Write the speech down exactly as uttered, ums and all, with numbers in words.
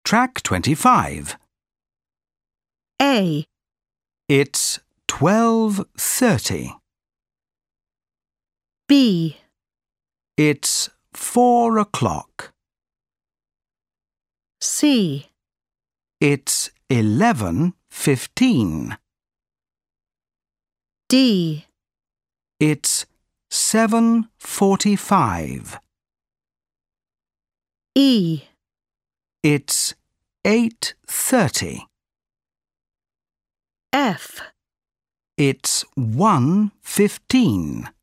Track twenty-five. A, It's twelve thirty. B, It's four o'clock. C, It's eleven fifteen. D, It's seven forty-five. E, It's eight thirty. F, It's one fifteen.